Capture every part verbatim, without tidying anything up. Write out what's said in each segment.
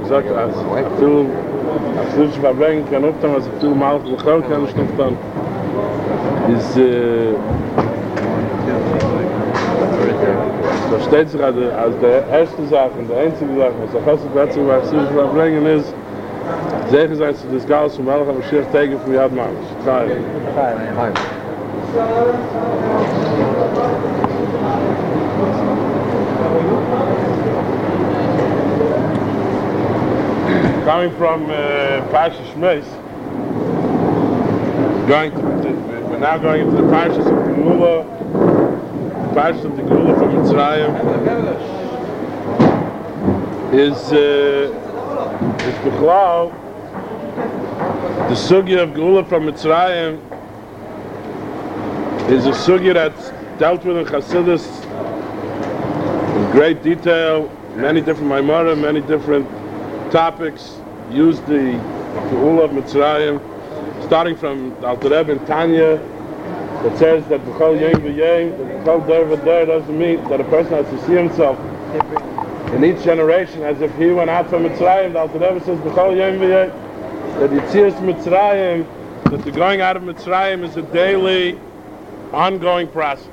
gesagt, als viel, als viel sich verbringen kann, ob dann, als viel mal gehört kann, ich noch dann, ist, äh, da steht sich als der erste Sache und der einzige Sache, was der Chassid Betzig war, viel sich verbringen ist, sicher sein, dass das Gas von Malach am Schicht tegen von Yad Mamish. Drei. Drei. Coming from uh, Parsha Shmeis, going to, to, we're now going into the Parshas of the Geula, Parshas of the Geula from Mitzrayim, is uh, is Bechlau, the sugya of Geula from Mitzrayim is a sugya that's dealt with in Chassidus in great detail, many different Maimarim, many different topics, use the Geula of Mitzrayim, starting from Alter Rebbe and Tanya, that says that B'chol Yom V'Yom, that B'chol Der V'Der doesn't mean that a person has to see himself in each generation as if he went out from Mitzrayim. The Alter Rebbe says B'chol Yom V'Yom, that Yitzias Mitzrayim, that the going out of Mitzrayim is a daily, ongoing process.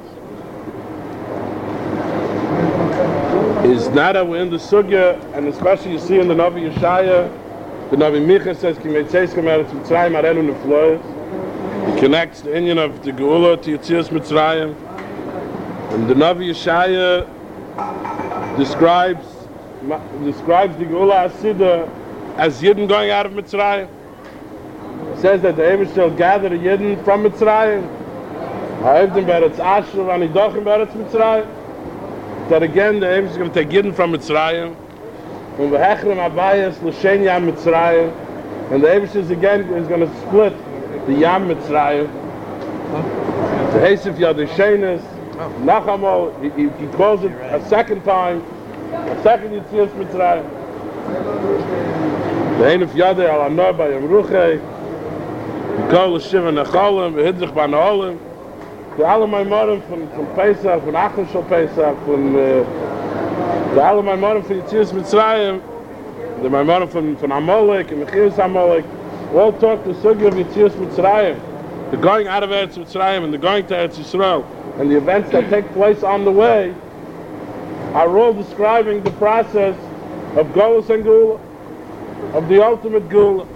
Is not that we're in the sugya, and especially you see in the Navi Yeshaya, the Navi Micha says, Ki Meitzeiskem Eretz Mitzrayim Arenu Nefloyes. He connects the Inyan of the Geula to Yitzias Mitzrayim. And the Navi Yeshaya describes describes the Geula Hasidah as Yidden going out of Mitzrayim. He says that the Eibush shall gather the Yidden from Mitzrayim. Ha'evdim Beretz Asher v'anidochim Beretz Mitzrayim. That again the Eibush is going to take Yidden from Mitzrayim. And v'hechrem abayas l'shen Yam Mitzrayim. And the Eibush is again is going to split the Yam Mitzrayim. The Eisif Yadishenis. Nachamol, he, he, he calls it a second time. A second Yitzias Mitzrayim. The Einif Yadeh al Anor Bayam Ruchei. He calls the Shiva Necholim, V'hidzich Banolim. The alle Maimorim from, from Pesach, from Achim Shal Pesach, from the alle Maimorim from Yitzias Mitzrayim, the Maimorim from, from Amalek and Mechias Amalek, all talk the Sugya of Yitzias Mitzrayim, the going out of Eretz Mitzrayim and the going to Eretz Yisrael, and the events that take place on the way, are all describing the process of Golus and Geula, of the ultimate Geula.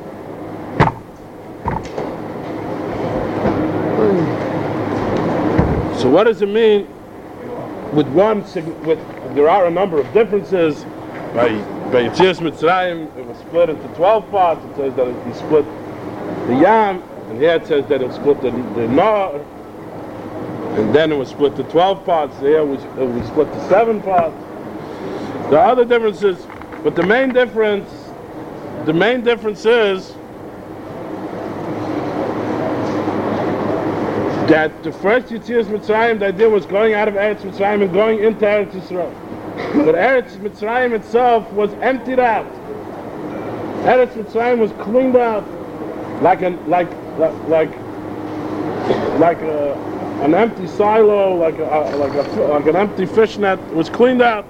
So what does it mean with one, with, there are a number of differences. By, by Yitzias Mitzrayim, it was split into twelve parts. It says that he split the Yam, and here it says that it split the, the Nar, and then it was split to twelve parts. Here it was, it was split to seven parts. There are other differences, but the main difference, the main difference is that the first Yitzias Mitzrayim, the idea was going out of Eretz Mitzrayim and going into Eretz Yisrael. But Eretz Mitzrayim itself was emptied out. Eretz Mitzrayim was cleaned out like an like like like, like a, an empty silo, like a, like a like an empty fishnet. It was cleaned out.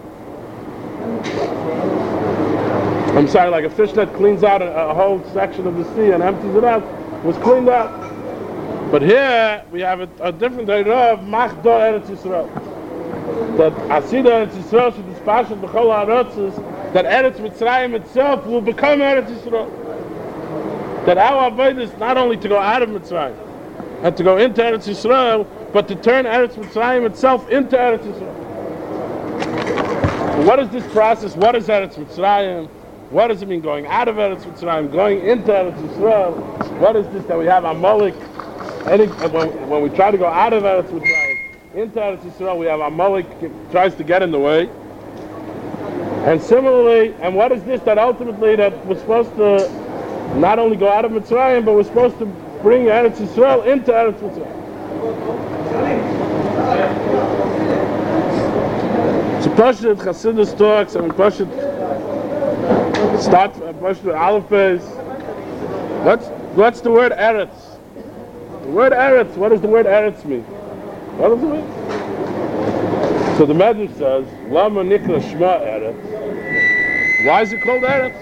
I'm sorry, like a fishnet cleans out a, a whole section of the sea and empties it out. It was cleaned out. But here we have a, a different idea of Machdo Eretz Yisrael. That Asida Eretz Yisrael should dispatch of the Chol HaRotzes, that Eretz Mitzrayim itself will become Eretz Yisrael. That our avodah is not only to go out of Mitzrayim and to go into Eretz Yisrael, but to turn Eretz Mitzrayim itself into Eretz Yisrael. So what is this process? What is Eretz Mitzrayim? What does it mean going out of Eretz Mitzrayim, going into Eretz Yisrael? What is this that we have Amalek? Any, when, when we try to go out of Eretz Mitzrayim into Eretz Yisrael, we have Amalek tries to get in the way. And similarly, and what is this that ultimately that we're supposed to not only go out of Mitzrayim, but we're supposed to bring Eretz Yisrael into Eretz Mitzrayim. So Pashut Chassidus talks, and Pashut start Pashut Aleph Beis. What's what's the word Eretz? The word Eretz, what does the word Eretz mean? What does it mean? So the Medrash says, Lama Nikra Shma Eretz. Why is it called Eretz?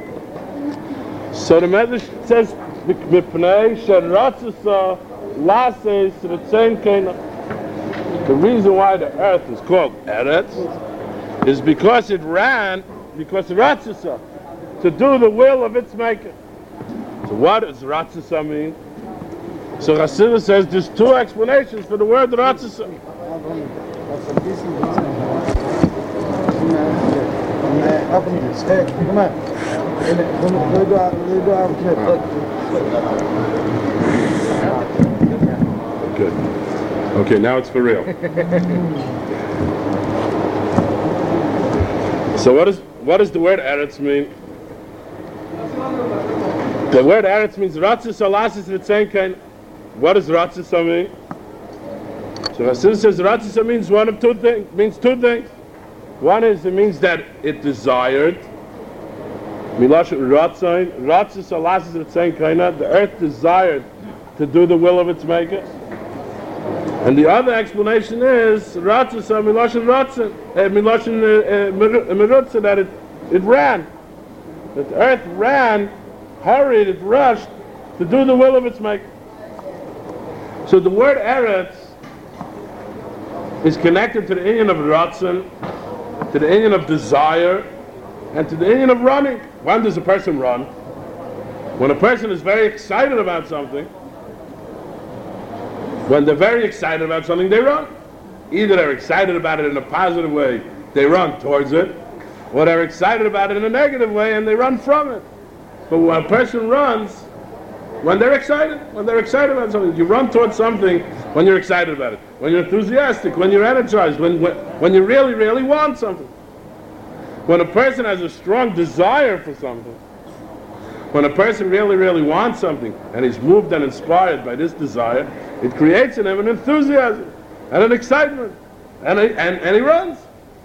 So the Medrash says, "Mipnei sheratzasa lases retzein keina." The reason why the earth is called Eretz is because it ran, because ratzasa, to do the will of its maker. So what does ratzasa mean? So Chassidus says there's two explanations for the word ratzasa. Good. Okay, now it's for real. So what is what does the word Eretz mean? The word Eretz means ratzasa lasis retzein kein. What does ratzasa mean? So Chassidus says ratzasa means one of two things. Means two things. One is it means that it desired. Milash ratzain ratzasa lasis retzein kein. The earth desired to do the will of its maker. And the other explanation is ratzasa milash ratzin, milash merutza, that it it ran. That the earth ran, hurried, it rushed to do the will of its maker. So the word Eretz is connected to the inyan of ratzin, to the inyan of desire, and to the inyan of running. When does a person run? When a person is very excited about something, when they're very excited about something, they run. Either they're excited about it in a positive way, they run towards it, or they're excited about it in a negative way and they run from it. But when a person runs, when they're excited, when they're excited about something, you run towards something when you're excited about it, when you're enthusiastic, when you're energized, when, when, when you really, really want something. When a person has a strong desire for something, when a person really, really wants something, and he's moved and inspired by this desire, it creates in him an enthusiasm and an excitement, and he, and, and he runs.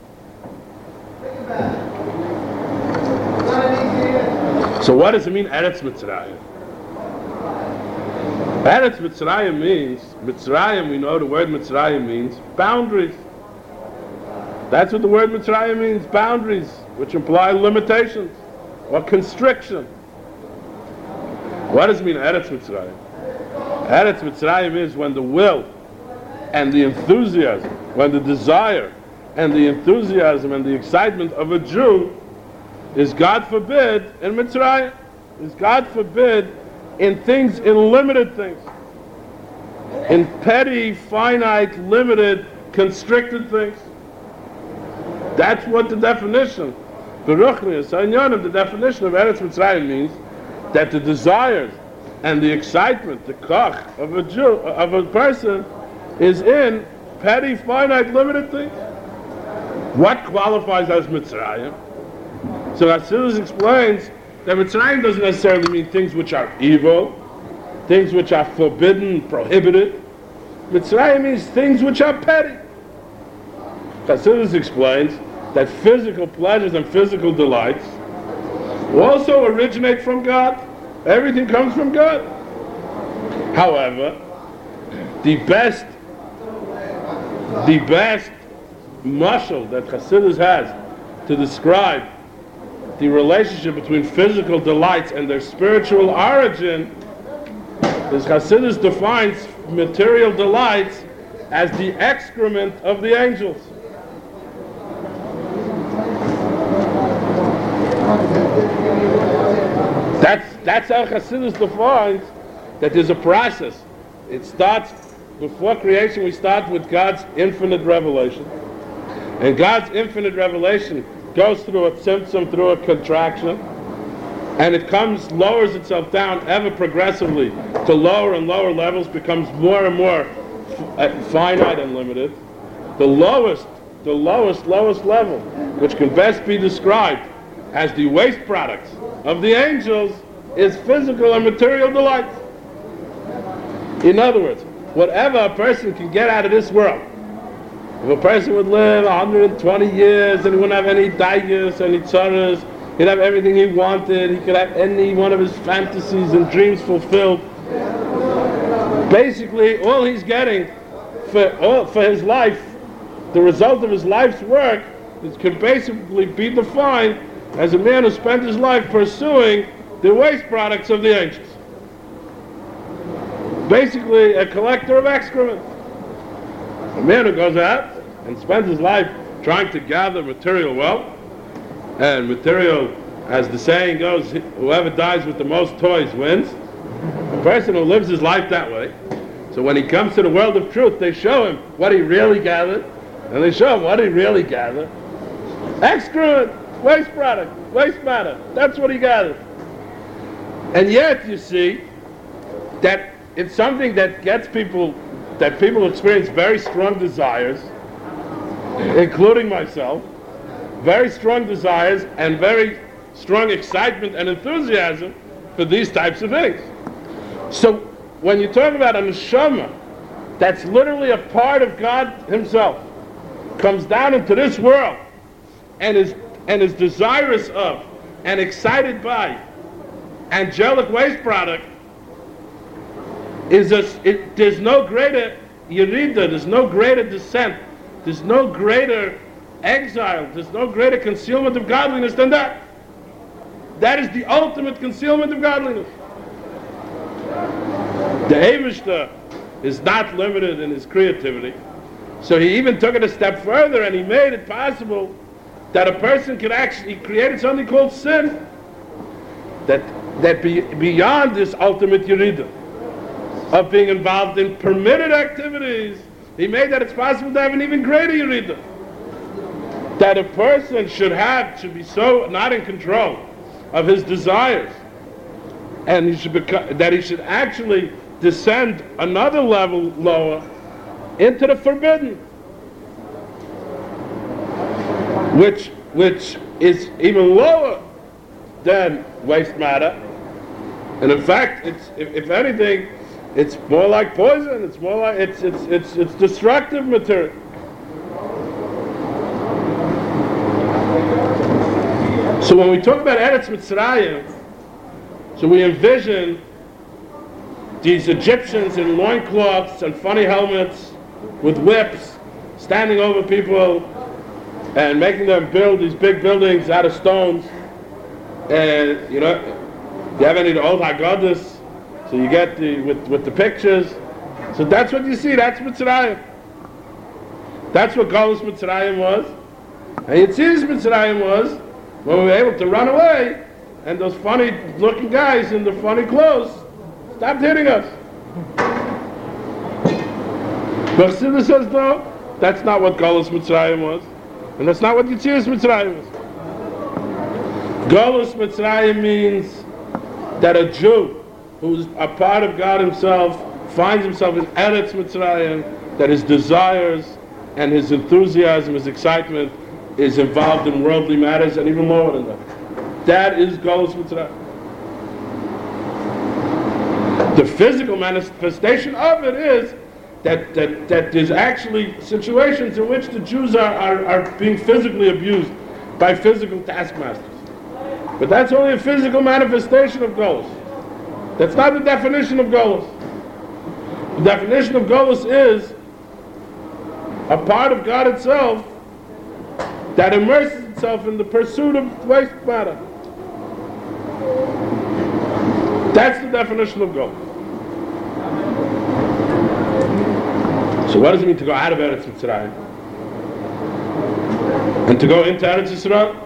So what does it mean, Eretz Mitzrayim? Eretz Mitzrayim means, Mitzrayim, we know the word Mitzrayim means boundaries. That's what the word Mitzrayim means, boundaries, which imply limitations or constriction. What does it mean, Eretz Mitzrayim? Eretz Mitzrayim is when the will and the enthusiasm, when the desire and the enthusiasm and the excitement of a Jew is, God forbid, in Mitzrayim, is, God forbid, in things, in limited things, in petty, finite, limited, constricted things. That's what the definition, the Ruchnius, the definition of Eretz Mitzrayim means, that the desires and the excitement, the koch of a Jew, of a person, is in petty, finite, limited things. What qualifies as Mitzrayim? So Chassidus explains that Mitzrayim doesn't necessarily mean things which are evil, things which are forbidden, prohibited. Mitzrayim means things which are petty. Chassidus explains that physical pleasures and physical delights also originate from God. Everything comes from God. However, the best, the best mashal that Chassidus has to describe the relationship between physical delights and their spiritual origin is Chassidus defines material delights as the excrement of the angels. That's, that's how Chassidus defines that there's a process. It starts, before creation we start with God's infinite revelation. And God's infinite revelation goes through a tzimtzum, through a contraction, and it comes, lowers itself down ever progressively to lower and lower levels, becomes more and more f- finite and limited. The lowest, the lowest, lowest level, which can best be described as the waste products of the angels, is physical and material delights. In other words, whatever a person can get out of this world, if a person would live one hundred twenty years and he wouldn't have any daigos, any tzaras, he'd have everything he wanted, he could have any one of his fantasies and dreams fulfilled. Basically, all he's getting for, all, for his life, the result of his life's work, is, could basically be defined as a man who spent his life pursuing the waste products of the angels. Basically, a collector of excrement. A man who goes out and spends his life trying to gather material wealth, and material, as the saying goes, whoever dies with the most toys wins. A person who lives his life that way, so when he comes to the world of truth, they show him what he really gathered, and they show him what he really gathered. Excrement, waste product, waste matter, that's what he gathered. And yet, you see, that it's something that gets people, that people experience very strong desires, including myself, very strong desires and very strong excitement and enthusiasm for these types of things. So when you talk about a neshama that's literally a part of God himself, comes down into this world and is and is desirous of and excited by angelic waste product, is a, it, there's no greater yerida, there's no greater descent, there's no greater exile, there's no greater concealment of godliness than that. That is the ultimate concealment of godliness. The Eivishter is not limited in his creativity, so he even took it a step further and he made it possible that a person could actually, he created something called sin, that that be, beyond this ultimate yerida of being involved in permitted activities, he made that it's possible to have an even greater yerida. That a person should have, should be so not in control of his desires, and he should become, that he should actually descend another level lower into the forbidden, which which is even lower than waste matter. And in fact, it's if, if anything, it's more like poison. It's more like it's it's it's it's destructive material. So when we talk about Eretz Mitzrayim, so we envision these Egyptians in loincloths and funny helmets with whips standing over people and making them build these big buildings out of stones. And you know, you have any of the old Haggadahs, so you get the with, with the pictures. So that's what you see, that's Mitzrayim. That's what Galus Mitzrayim was. And Yetzias Mitzrayim was when we were able to run away, and those funny looking guys in the funny clothes stopped hitting us. But Chassidus says no, that's not what Galus Mitzrayim was, and that's not what Yetzias Mitzrayim was. Galus Mitzrayim means that a Jew who's a part of God himself finds himself in Eretz Mitzrayim, that his desires and his enthusiasm, his excitement is involved in worldly matters, and even lower than that. That is Galus Mitzrayim. The physical manifestation of it is that, that, that there's actually situations in which the Jews are, are, are being physically abused by physical taskmasters. But that's only a physical manifestation of Galus. That's not the definition of Galus. The definition of Galus is a part of God itself that immerses itself in the pursuit of waste matter. That's the definition of Galus. So what does it mean to go out of Eretz Mitzrayim and to go into Eretz Yisrael?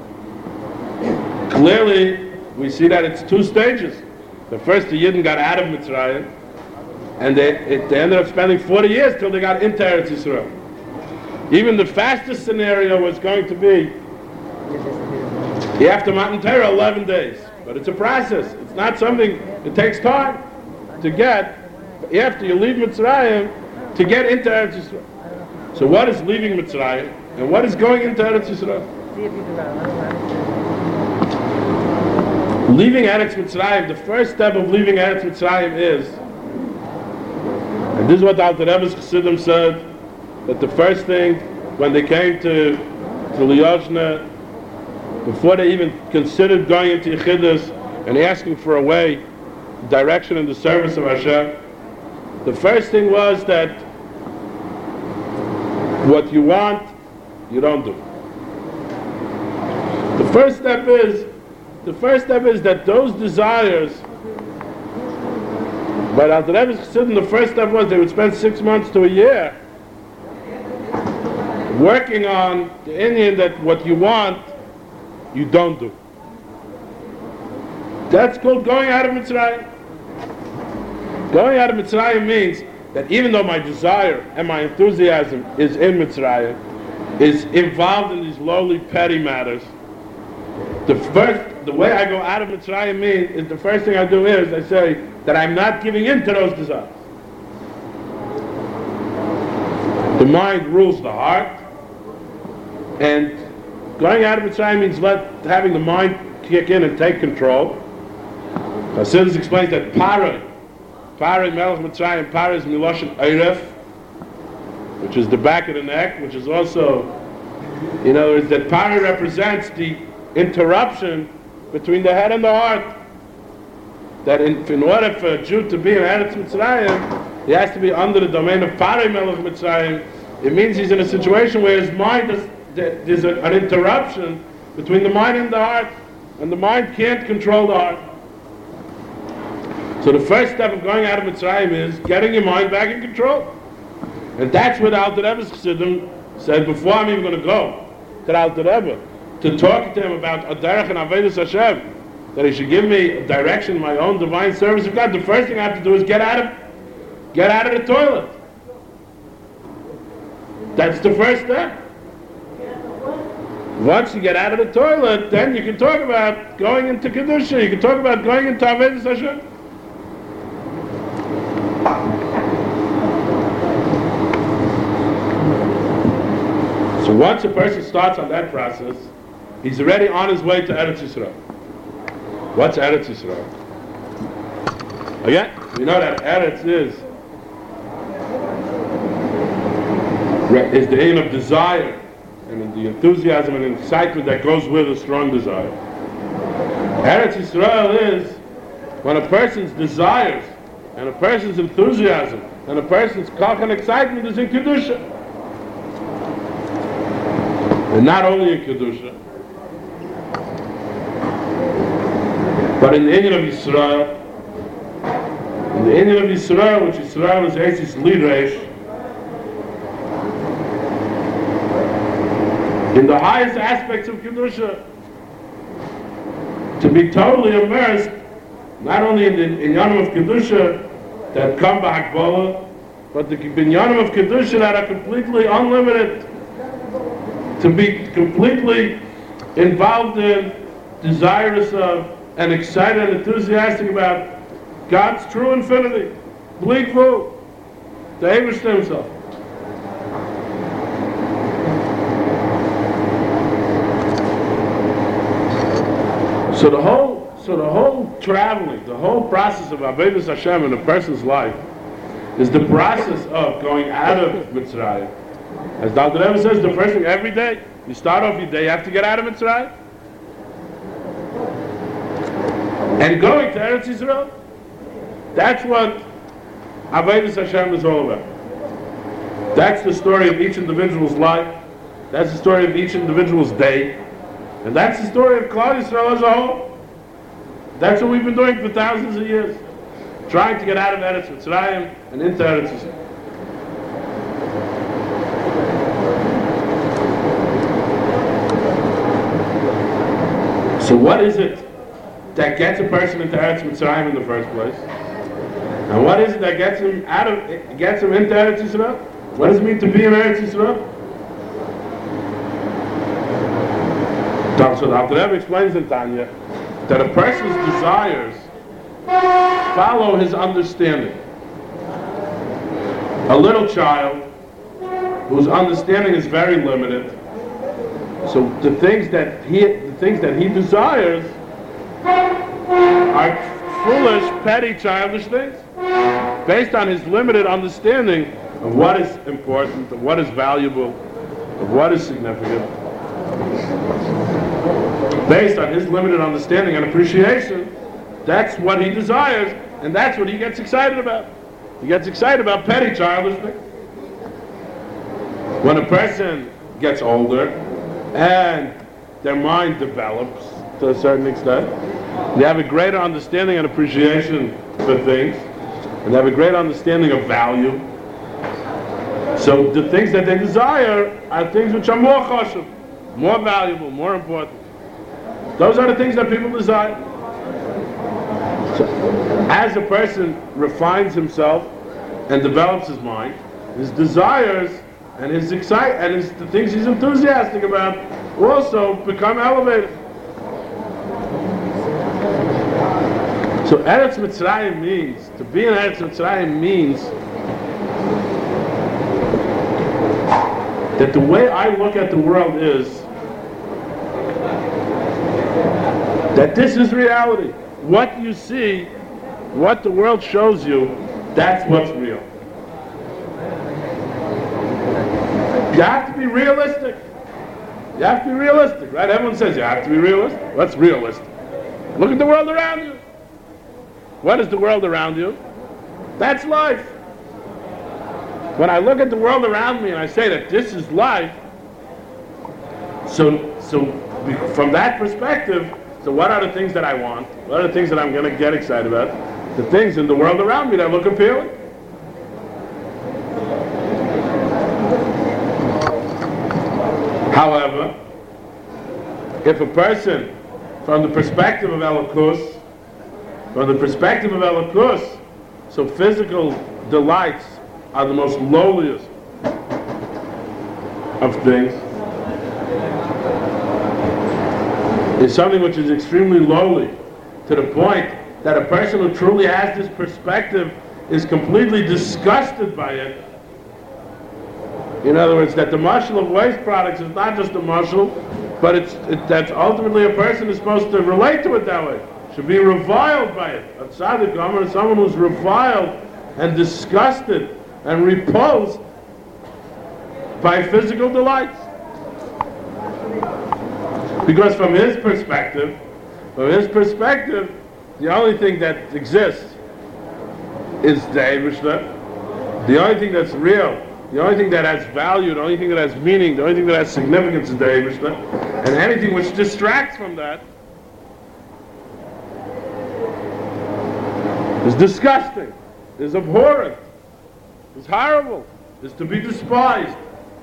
Clearly, we see that it's two stages. The first, the Yidden got out of Mitzrayim, and they, it, they ended up spending forty years till they got into Eretz Yisrael. Even the fastest scenario was going to be after Matan Torah, eleven days. But it's a process. It's not something, it takes time to get, after you leave Mitzrayim, to get into Eretz Yisrael. So what is leaving Mitzrayim, and what is going into Eretz Yisrael? Leaving Eretz Mitzrayim, the first step of leaving Eretz Mitzrayim is, and this is what the Alter Rebbe's Chassidim said, that the first thing, when they came to, to Liyozhne, before they even considered going into Yechidus and asking for a way, direction in the service of Hashem, the first thing was that what you want, you don't do. The first step is, the first step is that those desires, but at the Rebbe's Chassidim, the first step was they would spend six months to a year working on the Indian that what you want, you don't do. That's called going out of Mitzrayim. Going out of Mitzrayim means that even though my desire and my enthusiasm is in Mitzrayim, is involved in these lowly petty matters, the first, the way I go out of Mitzrayim means, is the first thing I do is I say that I'm not giving in to those desires. The mind rules the heart, and going out of Mitzrayim means let, having the mind kick in and take control. Chassidus explains that Parah, Parah Melech Mitzrayim, Parah is Miloshen Eiref, which is the back of the neck, which is also, in other words, that Parah represents the interruption between the head and the heart. That in, in order for a Jew to be in Eretz Mitzrayim, he has to be under the domain of Parah Melech Mitzrayim. It means he's in a situation where his mind is, there's a, an interruption between the mind and the heart, and the mind can't control the heart. So the first step of going out of Mitzrayim is getting your mind back in control. And that's what Alter Rebbe's Chassidim said before I'm even going to go to the Alter Rebbe, to talk to him about Aderech and Avodas Hashem, that he should give me a direction, my own divine service of God. The first thing I have to do is get out of, get out of the toilet. That's the first step. Once you get out of the toilet, then you can talk about going into Kedusha, you can talk about going into Avodas Hashem. So once a person starts on that process, he's already on his way to Eretz Yisrael. What's Eretz Yisrael? Again, we know that Eretz is is the aim of desire and the enthusiasm and excitement that goes with a strong desire. Eretz Yisrael is when a person's desires and a person's enthusiasm and a person's kach and excitement is in Kedusha. And not only in Kedusha, but in the Indian of Yisrael, in the Indian of Yisrael, which Yisrael is Eitzis Lireish, in the highest aspects of Kedusha, to be totally immersed, not only in the Inyanim of Kedusha that come by Hakbala, but the Inyanim of Kedusha that are completely unlimited, to be completely involved in, desirous of, and excited and enthusiastic about God's true infinity, bleak full, the Eibishter himself. So the whole, so the whole traveling, the whole process of Avodas Hashem in a person's life is the process of going out of Mitzrayim. As Doctor Rebbe says, the first thing every day, you start off your day, you have to get out of Mitzrayim. And going to Eretz Yisrael, that's what Avodas Hashem is all about. That's the story of each individual's life. That's the story of each individual's day. And that's the story of Klal Yisrael as a whole. That's what we've been doing for thousands of years. Trying to get out of Eretz Mitzrayim and into Eretz Yisrael. So what is it that gets a person into Eretz Mitzrayim in the first place? And what is it that gets him out of, gets him into Eretz Yisrael? What does it mean to be in Eretz Yisrael? So the Alter Rebbe explains in Tanya that a person's desires follow his understanding. A little child whose understanding is very limited, so the things that he the things that he desires are foolish, petty, childish things, based on his limited understanding of what is important, of what is valuable, of what is significant. Based on his limited understanding and appreciation, that's what he desires, and that's what he gets excited about. He gets excited about petty, childish things. When a person gets older and their mind develops to a certain extent. They have a greater understanding and appreciation for things, and they have a greater understanding of value. So the things that they desire are things which are more chashuv, more valuable, more important. Those are the things that people desire. So as a person refines himself and develops his mind, his desires and his excite and his, the things he's enthusiastic about also become elevated. So Eretz Mitzrayim means, to be in Eretz Mitzrayim means that the way I look at the world is that this is reality. What you see, what the world shows you, that's what's real. You have to be realistic. You have to be realistic, right? Everyone says you have to be realistic. What's realistic? Look at the world around you. What is the world around you? That's life. When I look at the world around me and I say that this is life, so so from that perspective, so what are the things that I want? What are the things that I'm going to get excited about? The things in the world around me that look appealing. However, if a person, from the perspective of Elokus, from the perspective of Elokus, so physical delights are the most lowliest of things. It's something which is extremely lowly, to the point that a person who truly has this perspective is completely disgusted by it. In other words, that the mashal of waste products is not just a mashal, but it's it, that's ultimately a person is supposed to relate to it that way. Should be reviled by it. A tzaddik, or someone who's reviled and disgusted and repulsed by physical delights. Because from his perspective, from his perspective, the only thing that exists is the Eibishter. The only thing that's real, the only thing that has value, the only thing that has meaning, the only thing that has significance is the Eibishter. And anything which distracts from that is disgusting, is abhorrent, is horrible, is to be despised.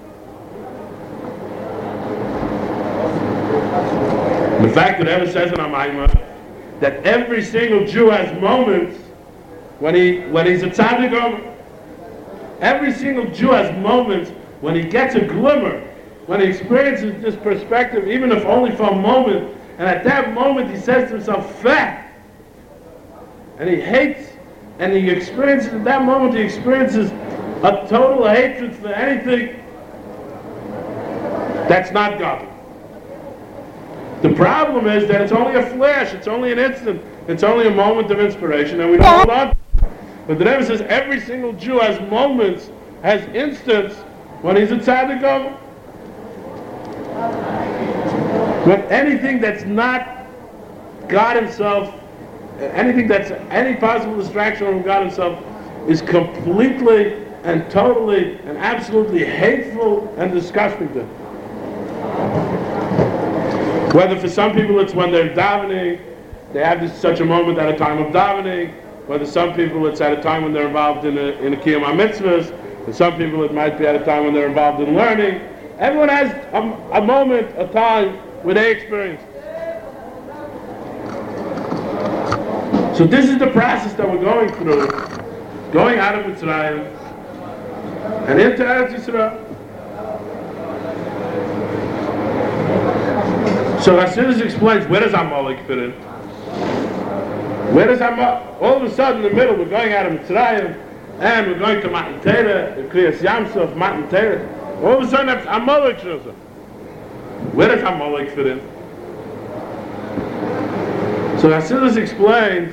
The fact that Rebbe says in Amayma that every single Jew has moments when he when he's a tzaddik. Every single Jew has moments when he gets a glimmer, when he experiences this perspective, even if only for a moment, and at that moment he says to himself, "Feh!" And he hates, and he experiences, at that moment he experiences a total hatred for anything that's not God. The problem is that it's only a flash, it's only an instant, it's only a moment of inspiration, and we don't hold on to it. But the Rebbe says every single Jew has moments, has instants, when he's a tzaddik over. When anything that's not God himself, anything that's any possible distraction from God himself is completely and totally and absolutely hateful and disgusting to him. Whether for some people it's when they're davening, they have this, such a moment at a time of davening. Whether some people it's at a time when they're involved in a, in a kiyum ha-mitzvahs. For some people it might be at a time when they're involved in learning. Everyone has a, a moment, a time where they experience. So this is the process that we're going through, going out of Mitzrayim and into Eretz Yisrael. So Hasidus explains, where does Amalek fit in? Where does Amalek? All of a sudden, in the middle, we're going out of Mitzrayim, and we're going to Matan Torah, the Kriyas Yamsuf, Matan Torah. All of a sudden, Amalek shows up. Where does Amalek fit in? So Hasidus explains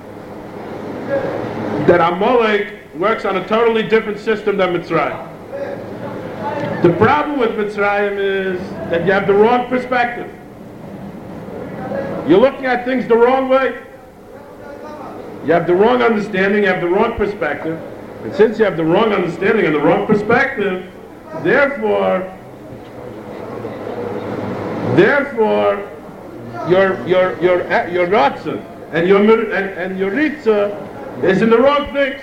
that Amalek works on a totally different system than Mitzrayim. The problem with Mitzrayim is that you have the wrong perspective. You're looking at things the wrong way. You have the wrong understanding, you have the wrong perspective. And since you have the wrong understanding and the wrong perspective, therefore, Therefore, your your your your ratzon and your and, and your ritza is in the wrong things.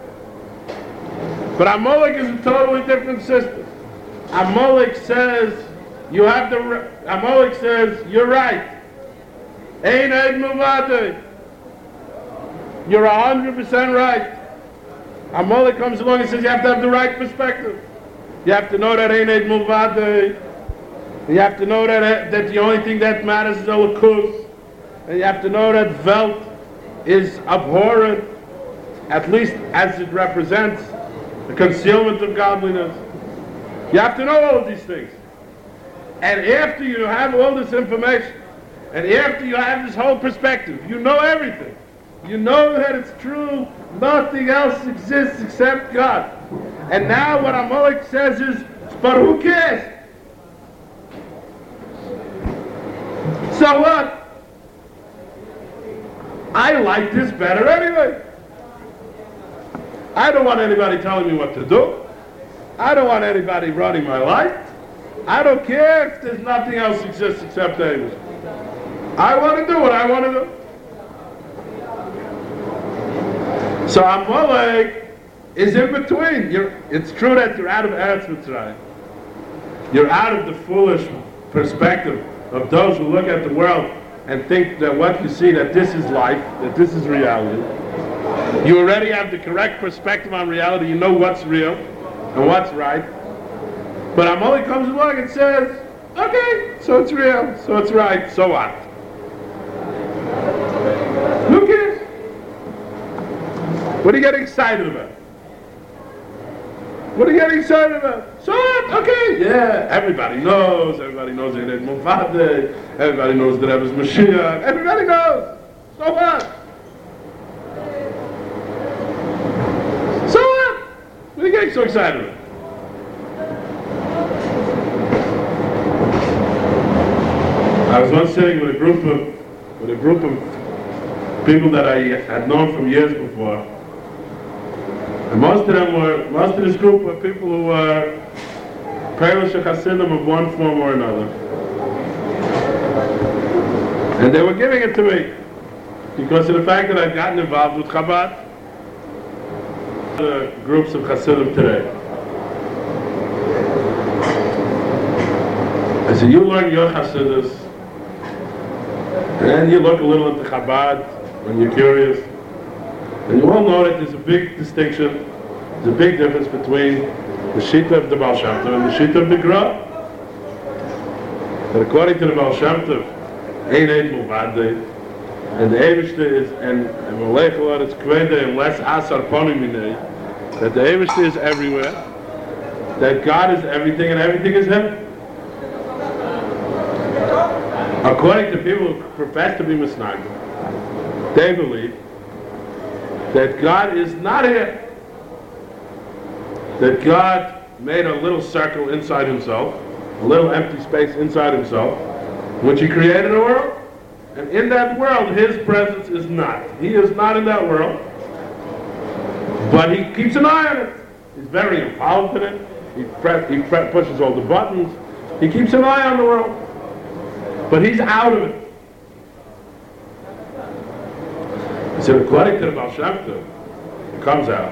But Amalek is a totally different system. Amalek says you have the. Amalek says you're right. Ein ed muvadei. You're a hundred percent right. Amalek comes along and says you have to have the right perspective. You have to know that ein ed muvadei. You have to know that that the only thing that matters is elokus. And you have to know that Welt is abhorrent, at least as it represents the concealment of godliness. You have to know all of these things. And after you have all this information, and after you have this whole perspective, you know everything. You know that it's true, nothing else exists except God. And now what Amalek says is, but who cares? So what? I like this better anyway. I don't want anybody telling me what to do. I don't want anybody running my life. I don't care if there's nothing else exists except David. I want to do what I want to do. So Amalek is in between. You're, it's true that you're out of Eretz Mitzrayim. You're out of the foolish perspective of those who look at the world and think that what you see, that this is life, that this is reality. You already have the correct perspective on reality. You know what's real and what's right. But Amalek comes along and says, okay, so it's real, so it's right, so what? Who cares? What are you getting excited about? What are you getting excited about? So what? Okay, yeah, everybody knows, everybody knows that it's Mufadeh, everybody knows that Rebbe's Mashiach, everybody knows. So what? So what? What are you getting so excited about? I was once sitting with a group of with a group of people that I had known from years before, and most of them were most of this group were people who were Polish Hasidim of one form or another, and they were giving it to me because of the fact that I've gotten involved with Chabad, the groups of Hasidim today. I said, you learn your Hasidus, and then you look a little into Chabad when you're curious, and you all know that there's a big distinction, there's a big difference between the Shita of the Baal Shem Tov and the Shita of the Gra. That according to the Baal Shem Tov, Ein Ed Muvadeh, and the Eivishter is, and Molech Olad is Kvede, and less Asar Ponim Minei, that the Eivishter is everywhere, that God is everything and everything is Him. According to people who profess to be Misnagim, they believe that God is not here. That God made a little circle inside Himself, a little empty space inside Himself, which He created a world. And in that world, His presence is not. He is not in that world, but He keeps an eye on it. He's very involved in it. He, pre- he pre- pushes all the buttons. He keeps an eye on the world. But He's out of it. So according to the Baal Shem Tov, it comes out.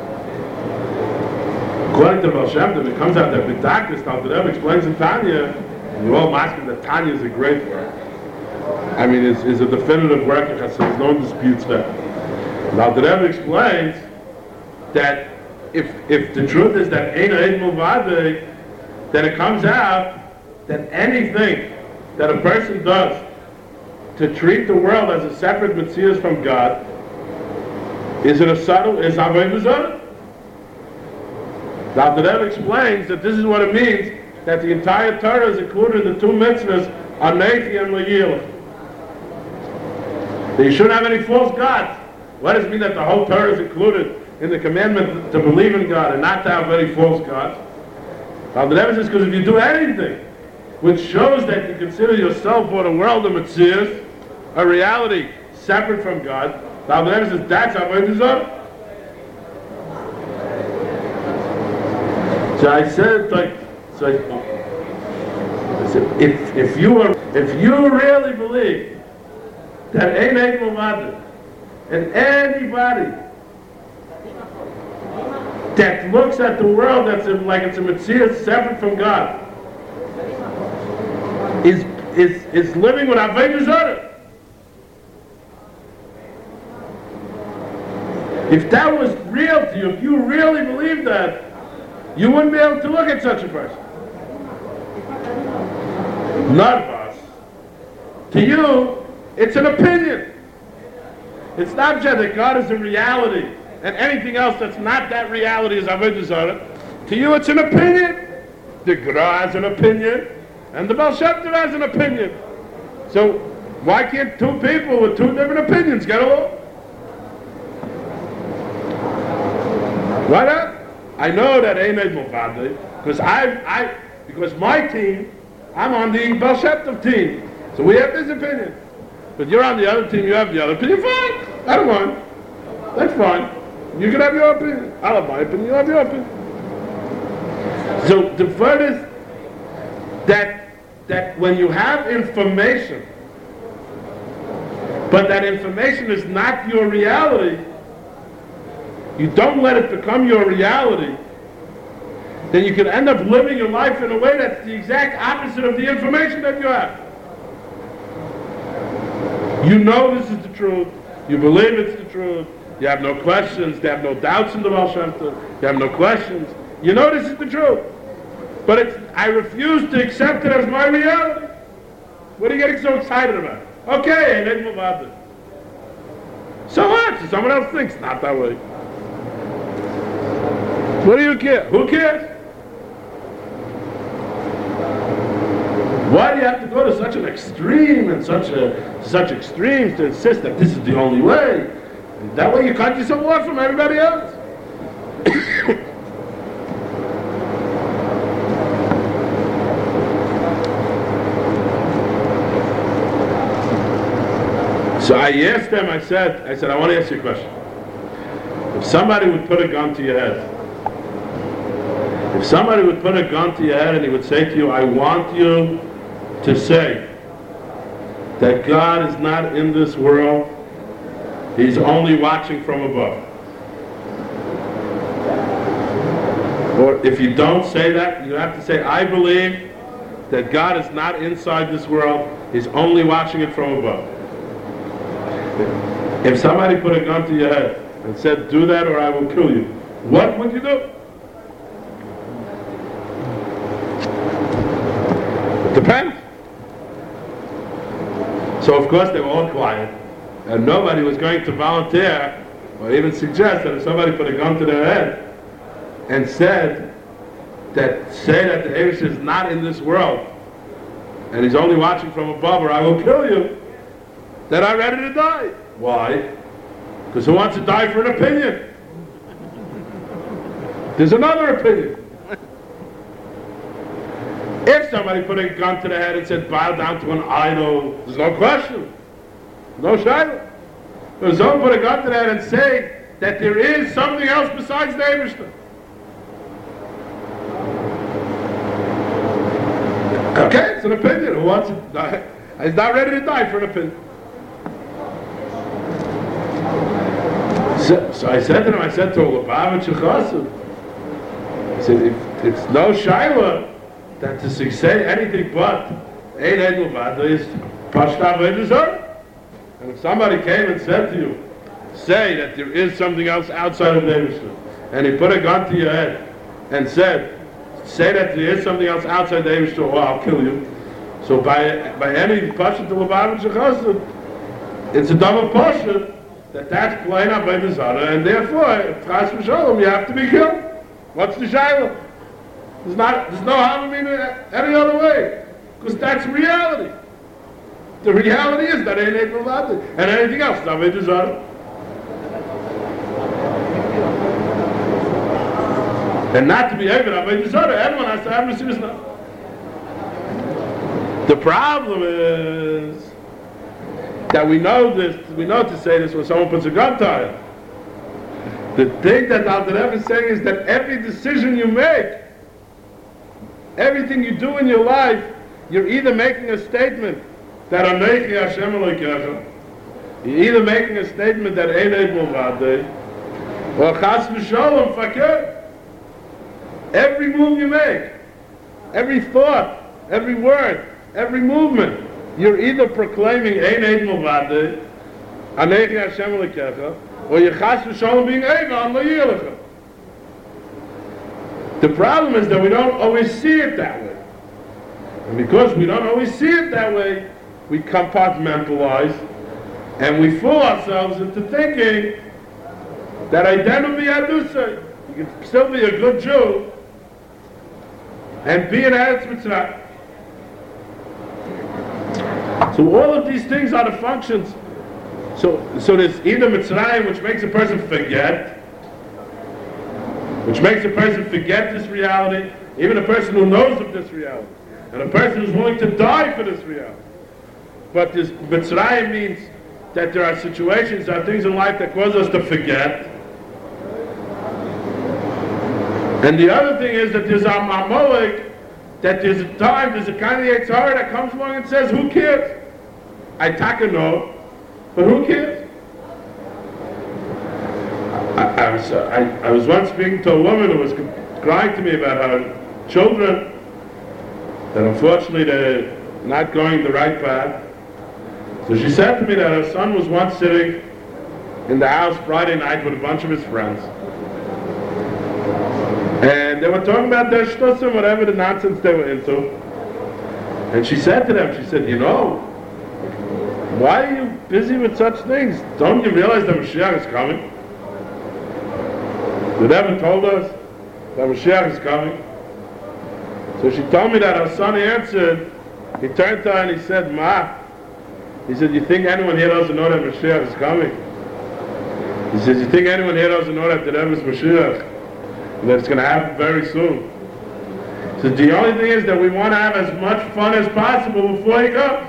According to the Baal Shem Tov, it comes out that B'Takis, Alter Rebbe explains in Tanya, and you all ask him that Tanya is a great work. I mean, it's, it's a definitive work, because there's no disputes there. And Alter Rebbe explains that if if the truth is that Ein Ed Muvadeh, then it comes out that anything that a person does to treat the world as a separate Metzias from God is in a subtle, is Avodah Zarah. Now the Rebbe explains that this is what it means, that the entire Torah is included in the two mitzvahs, Anechi and Le'yilach. That you shouldn't have any false gods. What does it mean that the whole Torah is included in the commandment to believe in God and not to have any false gods? Now the Rebbe says, because if you do anything which shows that you consider yourself or the world a Metzias, a reality separate from God, now the Rebbe says, that's Avodah Zarah. So I said, like, so I, Listen, if if you are if you really believe that Ein Eid Milvado and anybody that looks at the world that's in, like it's a Messiah separate from God is is is living with Avodah Zarah. If that was real to you, if you really believed that, you wouldn't be able to look at such a person. None of us. To you, it's an opinion. It's not just that God is a reality, and anything else that's not that reality is Avodah Zarah. To you, it's an opinion. The Gra has an opinion, and the Baal Shem Tov has an opinion. So, why can't two people with two different opinions get along? Why not? I know that Ein Eid Milvado because I, I, because my team, I'm on the Baal Shem Tov team, so we have this opinion. But you're on the other team, you have the other opinion. Fine, I don't mind. That's fine. You can have your opinion. I'll have my opinion. You have your opinion. So the furthest that that when you have information, but that information is not your reality, you don't let it become your reality, then you can end up living your life in a way that's the exact opposite of the information that you have. You know this is the truth, you believe it's the truth, you have no questions, you have no doubts in the Baal Shem Tov, you have no questions, you know this is the truth. But it's, I refuse to accept it as my reality. What are you getting so excited about? Okay, and then move on. So what? So someone else thinks not that way. What do you care? Who cares? Why do you have to go to such an extreme and such a such extremes to insist that this is the only way? And that way you cut yourself off from everybody else. So I asked them, I said, I said, I want to ask you a question. If somebody would put a gun to your head, if somebody would put a gun to your head and he would say to you, I want you to say that God is not in this world, He's only watching from above. Or if you don't say that, you have to say, I believe that God is not inside this world, He's only watching it from above. If somebody put a gun to your head and said, do that or I will kill you, what would you do? It depends. So of course they were all quiet, and nobody was going to volunteer or even suggest that if somebody put a gun to their head and said that, say that the Eibush is not in this world and He's only watching from above or I will kill you, then I'm ready to die. Why? Because who wants to die for an opinion? There's another opinion. If somebody put a gun to the head and said, bow down to an idol, there's no question. No shadow. If someone put a gun to the head and say that there is something else besides the Eibush. Okay, it's an opinion. Who wants to die? He's not ready to die for an opinion. So, so I said to him, I said to Lubavitch Chassiv, I said, if it's no shaila that to say anything but Ein Eid Milvado is Pashta Avodah Zarah. And if somebody came and said to you, say that there is something else outside of the Eibush, and he put a gun to your head and said, say that there is something else outside the Eibush, well, I'll kill you. So by by any Pashta to Lubavitch Chassiv, it's a double Pashta that that's plain Avodah Zarah, and therefore, if Chas v'Shalom, you have to be killed. What's the shayla? There's not, there's no Havamina any other way, because that's reality. The reality is that Ein Eid Milvado, and anything else is Avodah Zarah. And not to be able Avodah Zarah, everyone has to have Mesiras Nefesh. The problem is that we know this, we know to say this when someone puts a gun to you. The thing that Alter Rebbe is saying is that every decision you make, everything you do in your life, you're either making a statement that Anechi Hashem Elokecha, you're either making a statement that Ein Eid Milvadei, or Chas V'Sholom Fakir. Every move you make, every thought, every word, every movement, you're either proclaiming Ein Eid Milvadei, Anechi Hashem Elokecha, or you're Chas V'Sholom being Eivan Lo Yelecha. The problem is that we don't always see it that way. And because we don't always see it that way, we compartmentalize and we fool ourselves into thinking that Aidenu B'Yadusay, you can still be a good Jew and be in Eretz Mitzrayim. So all of these things are the functions. So, so there's either Mitzrayim, which makes a person forget, which makes a person forget this reality, even a person who knows of this reality, and a person who's willing to die for this reality. But this Mitzrayim means that there are situations, there are things in life that cause us to forget. And the other thing is that there's a Amalek, that there's a time, there's a kind of Yetzer Hara that comes along and says, who cares? I taka no, but who cares? I, I, was, uh, I, I was once speaking to a woman who was crying to me about her children, that unfortunately they're not going the right path. So she said to me that her son was once sitting in the house Friday night with a bunch of his friends. And they were talking about their shtusim, whatever the nonsense they were into. And she said to them, she said, you know, why are you busy with such things? Don't you realize that Mashiach is coming? They never told us that Mashiach is coming. So she told me that her son answered, he turned to her and he said, Ma, he said, you think anyone here doesn't know that Mashiach is coming? He says, you think anyone here doesn't know that there is Mashiach? And that it's going to happen very soon. So the only thing is that we want to have as much fun as possible before he comes.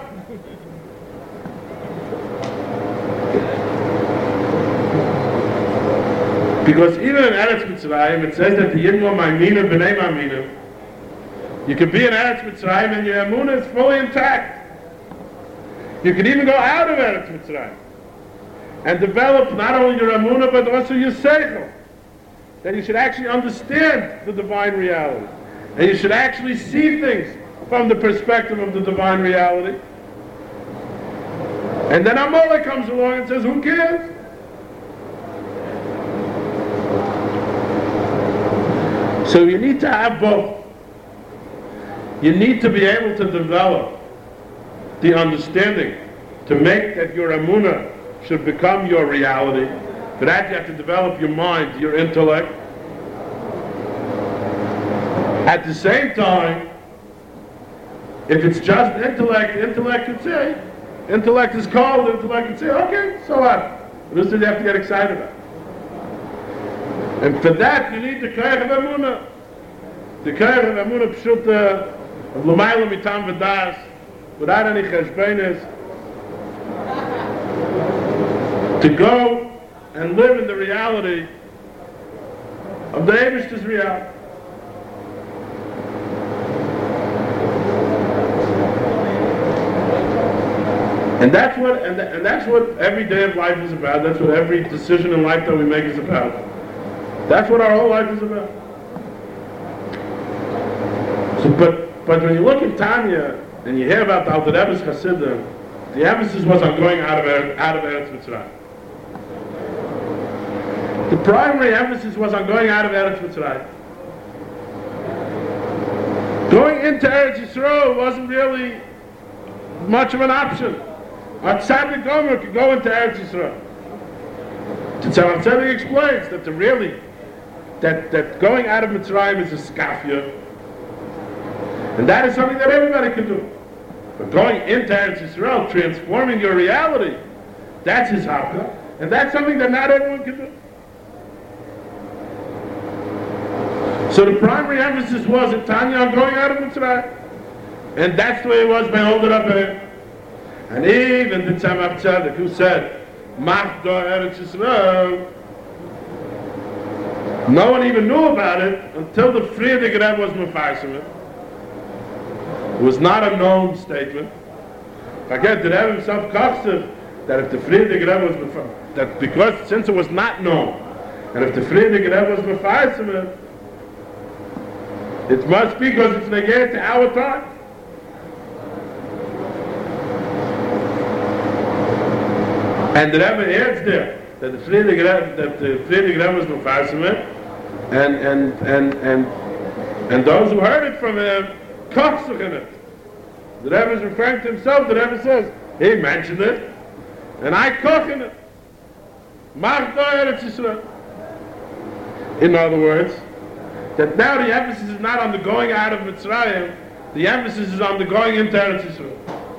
Because even in Eretz Mitzrayim, it says that the Yidden were Ma'aminim b'nei Ma'aminim. You can be in Eretz Mitzrayim and your Emunah is fully intact. You can even go out of Eretz Mitzrayim and develop not only your Emunah but also your Seichel. That you should actually understand the divine reality. And you should actually see things from the perspective of the divine reality. And then Amalek comes along and says, who cares? So you need to have both. You need to be able to develop the understanding to make that your Emunah should become your reality. For that you have to develop your mind, your intellect. At the same time, if it's just intellect, intellect could say, intellect is cold, intellect could say, okay, so what? This is you have to get excited about. And for that you need the Koyach of Emunah. The Koyach of Emunah Pshuta, of L'mayla Mitam V'das, without any cheshbenis, to go and live in the reality of the Eibishter's reality. And that's what, and, th- and that's what every day of life is about. That's what every decision in life that we make is about. That's what our whole life is about. So, but but when you look at Tanya and you hear about the Alter Rebbe's Hasidim, the emphasis was on going out of Eretz, out of Eretz Mitzrayim. The primary emphasis was on going out of Eretz Mitzrayim. Going into Eretz Yisrael wasn't really much of an option. A tzaddik gomer could go into Eretz Yisrael. The Tzemach Tzedek explains that the really, that, that going out of Mitzrayim is a skafia, and that is something that everybody can do. But going into Eretz Yisrael, transforming your reality, that's his haka, and that's something that not everyone can do. So the primary emphasis was in Tanya on going out of Mitzrayim, and that's the way it was by holding up here. And even the Tzemach Tzedek, who said, Machdo Eretz Yisrael, no one even knew about it until the Frierdiker Rebbe was mefarsim it. was not a known statement. Again, the Rebbe himself kochsed that if the Friedrich Rebbe was before, that because since it was not known, and if the Friedrich Rebbe was before, it must be because it's negated to our time. And the Rebbe adds there that the Friedrich Rebbe, that the Friedrich Rebbe was before, and and and and and those who heard it from him kochsed in it. The Rebbe is referring to himself. The Rebbe says he mentioned it, and I koch in it. Mach do Eretz Yisrael. In other words, that now the emphasis is not on the going out of Mitzrayim, the emphasis is on the going into Eretz Yisrael.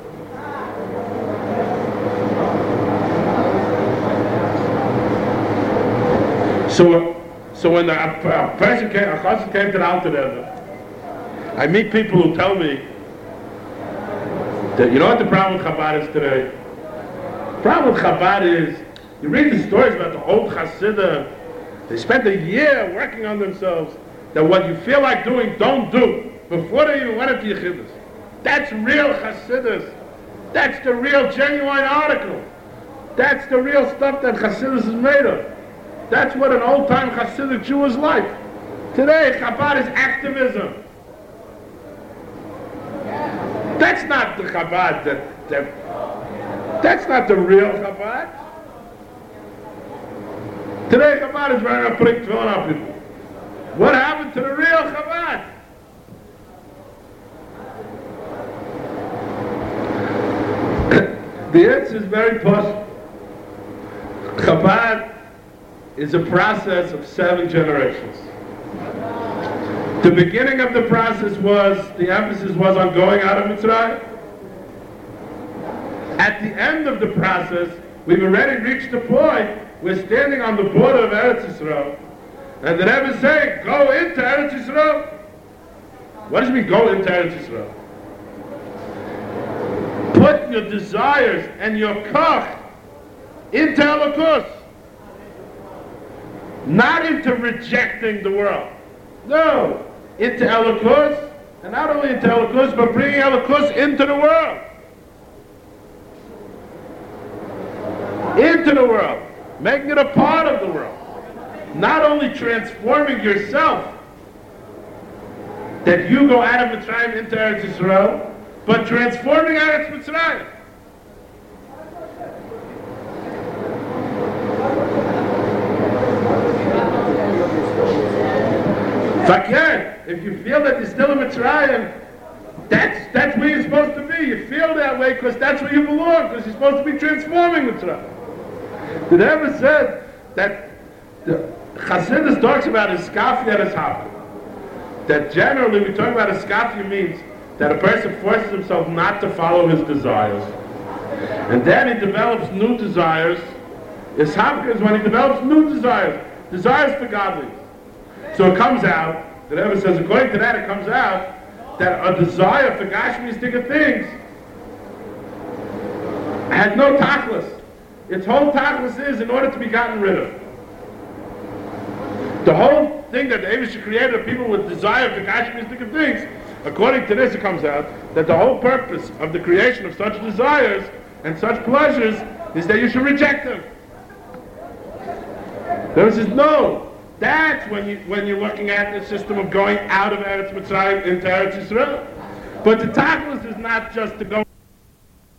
So, so when a, a person came, a chassid came to the Alter Rebbe, I meet people who tell me that, you know what the problem with Chabad is today? The problem with Chabad is, you read the stories about the old Hasidim, they spent a year working on themselves, that what you feel like doing, don't do, before they even went into Yechidus. That's real Hasidus. That's the real genuine article. That's the real stuff that Hasidus is made of. That's what an old-time Hasidic Jew is like. Today, Chabad is activism. That's not the Chabad, that, that, that's not the real Chabad. Today, Chabad is running around putting tefillin on people. What happened to the real Chabad? The answer is very possible. Chabad is a process of seven generations. The beginning of the process was, the emphasis was on going out of Mitzrayim. At the end of the process, we've already reached the point, we're standing on the border of Eretz Yisrael, and the Rebbe is saying, go into Eretz Yisrael. What does it mean, go into Eretz Yisrael? Put your desires and your koch into Elokus. Not into rejecting the world. No, into Elokus, and not only into Elokus, but bringing Elokus into the world. Into the world. Making it a part of the world. Not only transforming yourself, that you go out of Mitzrayim into Eretz Yisrael, but transforming Eretz Mitzrayim. Fakir, if you feel that you're still in Mitzrayim, that's, that's where you're supposed to be. You feel that way because that's where you belong, because you're supposed to be transforming Mitzrayim. The Rebbe said that the Chassidus talks about iskafia as happened. That generally we talk about iskafia means that a person forces himself not to follow his desires. And then he develops new desires. Ishafka is when he develops new desires. Desires for godliness. So it comes out, the Rebbe says, according to that, it comes out that a desire for gashmistic things has no tachlis. Its whole tachlis is in order to be gotten rid of. The whole thing that the Eivisher created of people with desire for gashmistic things, according to this, it comes out that the whole purpose of the creation of such desires and such pleasures is that you should reject them. The Rebbe says, no. That's when, you, when you're looking at the system of going out of Eretz Mitzrayim into Eretz Yisrael. But the tachlis is not just to go